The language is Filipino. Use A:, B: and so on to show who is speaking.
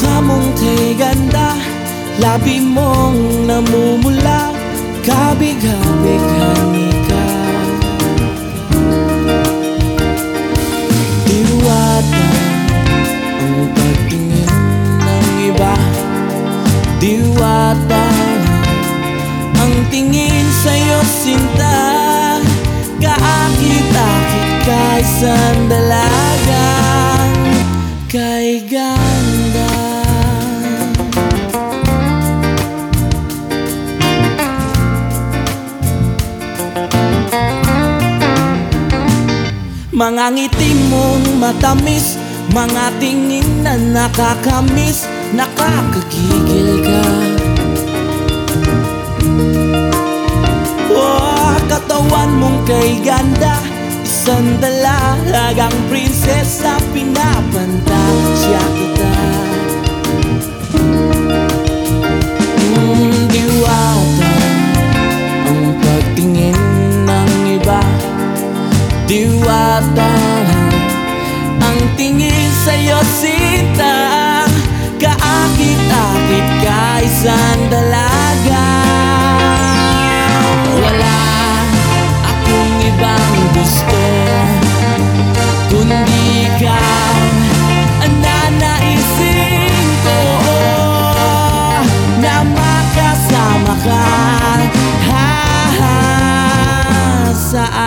A: mukha mong kay ganda, labi mong namumula, kabig-habig-hani ka. Diwata ang pagtingin ng iba, diwata ang tingin sa'yo sinta, kaakit-akit ka isang dalagang kay ganda. Mga ngiti mong matamis, mga tingin na nakakamiss, nakakagigil ka. Oh, katawan mong kay ganda, isang dalagang prinsesa, pinapantasya kita. Diwata ang pagtingin ng iba, diwata ang tingin sa'yo sinta, kaakit-akit ka isang dalaga. Wala akong ibang gusto kundi ikaw ang nanaisin ko, na makasama ka sa